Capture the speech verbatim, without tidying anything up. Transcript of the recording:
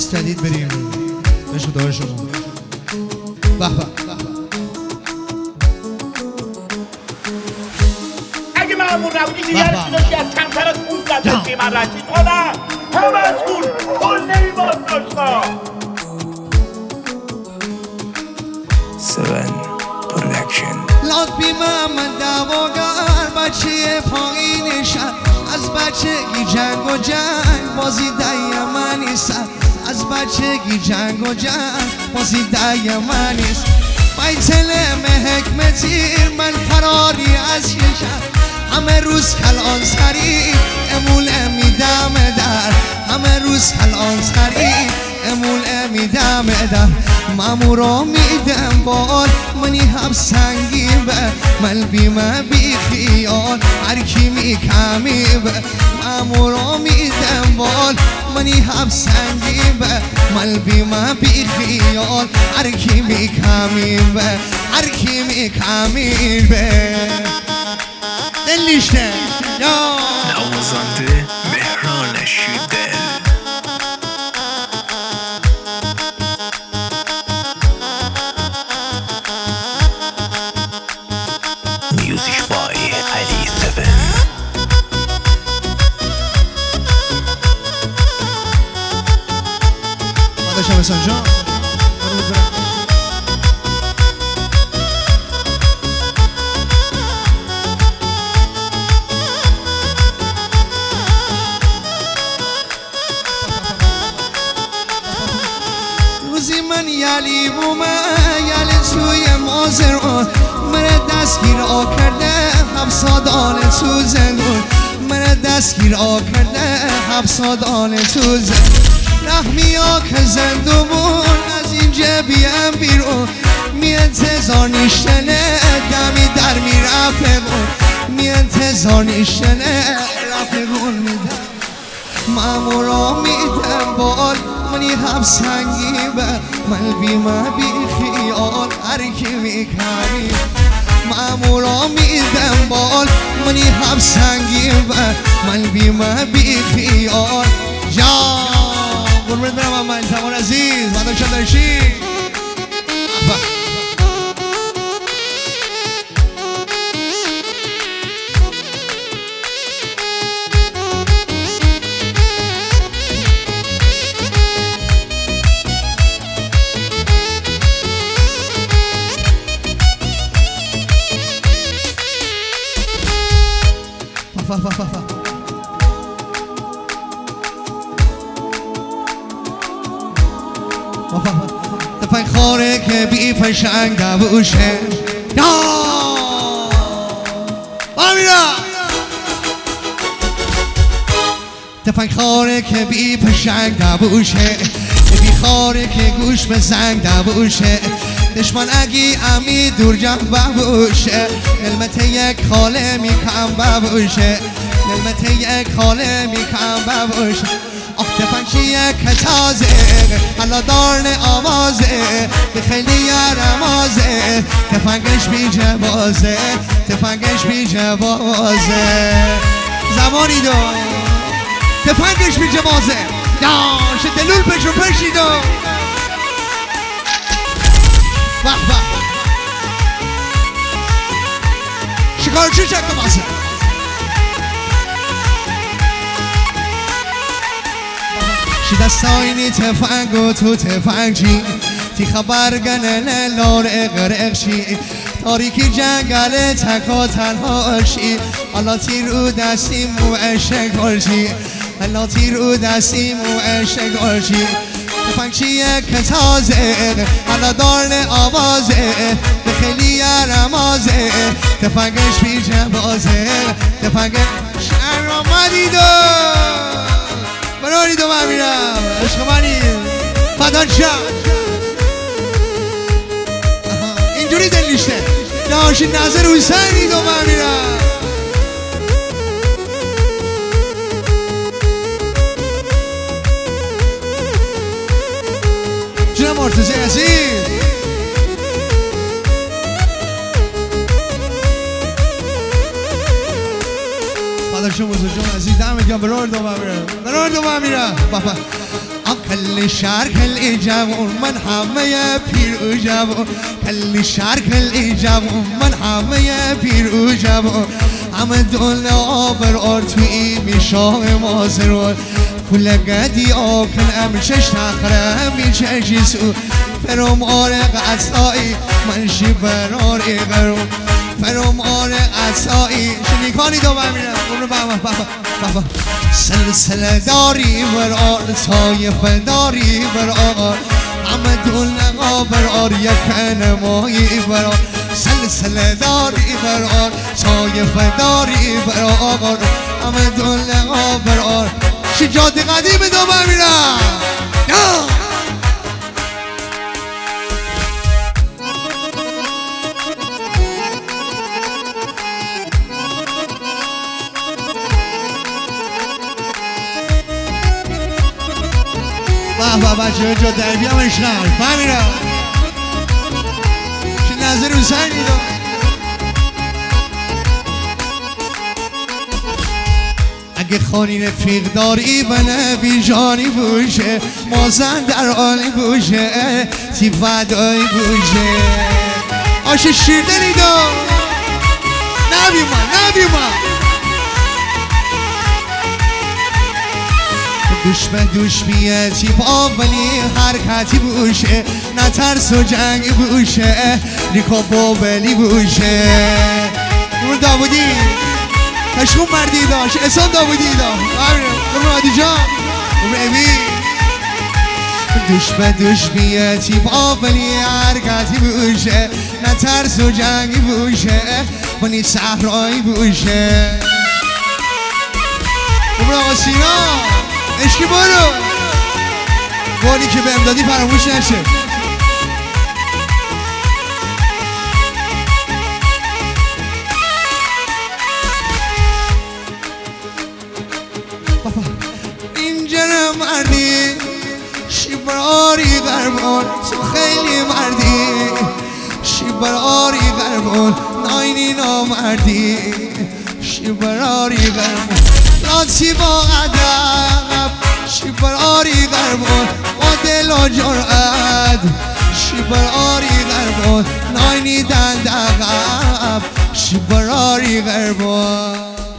لیست جدید بریم به خدا شما. به به. اگه معمول نبودی که یه داشتی از کمتر از پونصد تا قیمت رسید آدم هم از کن کل نمیباز داشتا سون پروڈکشن. لطفی من دواگر بچه پایین شد، از بچگی جنگ و جنگ بازی دیم من نیست، از بچگی جنگ و جنگ بازی دیم من نیست. بیتلم حکمتیر من فراری از کشم، همه روز کلان سری اموله میدم در، همه روز کلان سری اموله میدم در. مامورا میدم بال منی هم سنگی به من بیمه بی خیال هر کی میکمی به. مامورا میدم بال منی هم سنگی به من بیمه بی خیال هر کی میکمی به هر کی میکمی به. دلیشته یا نوازنده مهران شیدل. میوزیک بای علی سون. داداشم حسن جان روزی من یلی بومه یلی توی مازران من دستگیر آ کرده هفصادان تو زندون، من دستگیر آ کرده هفصادان تو زندون. رحمی ها که زندون از اینجا بیم بیرون، می انتظار نیشتنه دمی در میرفمون، می انتظار نیشتنه رفمون میدم. مامورا میدم بال منی هم سنگی به من بیمه بی خیال هر کی میکنی. مامورا میدم بال منی هم سنگی به من بیمه بی خیال. جان قربونت برم اما تمام عزیز مدام داشتی. تفنگ خاره که بی فشنگ دبوشه یا بامیرا. تفنگ خاره که بی فشنگ دبوشه، بی خاره که گوش به زنگ دبوشه. دشمن اگی امی دور جمع ببوشه، علمت یک خاله میکم ببوشه، علمت یک خاله میکم ببوشه. آخ تفنگشی یک تازه حالا دارن آوازه به خیلی رمازه، تفنگش بی جوازه تفنگش بی جوازه. زمانی دو تفنگش بی جوازه داشت دلول پشو پشیدو. وح وح شکارچی چک بازه شی دستاینی تفنگ و تو تفنگچی تی خبر گنه لار اغرق شی تاریکی جنگل تکا تنها شی حالا تی رو دستیم و عشق شی حالا تی رو دستیم و عشق شی. تفنگچی یک تازه حالا دارن آوازه به خیلی رمازه، تفنگش بی جوازه تفنگش شهر آمدی دو براری دو من میرم عشق منی فدان شد. اینجوری دلیشته داشتی نظر حسینی دو من میرم. جناب مرتضی عزیز فدان شما بزرگ جان عزیز دمت گرم. برار دو من میرم برار دو من میرم بابا. کل شهر کل جوان من همه پیر و جوان کل شهر کل جوان من همه پیر و جوان همه دنیا آبر آر توی میشاه مازرون کل قدی آکن امشش تخره میشه جیسو فرم آرق اصایی من شبرار ایغرون فرم آرق اصایی شنیکانی دو بمیرم اونو بابا بابا بابا سلسله داری برار طایفه داری برار همه دلنقا برار یک نمایی برار سلسله داری برار طایفه داری برار همه دلنقا برار شجاعت قدیم دو بمیرم بابا بچه جا دربی هم اشنال فهمیرم چه نظر حسینی دو اگه خانی رفیق داری و نبی جانی بوشه مازن در آنی بوشه تی فدایی بوشه آش شیردنی دو نبی ما نبی ما دوش به دوش بیتی باولی حرکتی بوشه نه ترس و جنگ بوشه ریکو باولی بوشه اون داودی تشکون مردی داشت احسان داودی داشت اون عادی جان اون ایمی دوش به دوش بیتی باولی حرکتی بوشه نه ترس و جنگی بوشه منی صحرایی بوشه اون آقا سینا اشکی برو باری که به امدادی فراموش نشه بابا اینجا مردی شیبراری غربان تو خیلی مردی شیبراری غربان ناینی نامردی شیبراری غربان لاتی با ادب شیبراری غربان با دل و جرأت شیبراری غربان ناینی دند عقب شیبراری غربان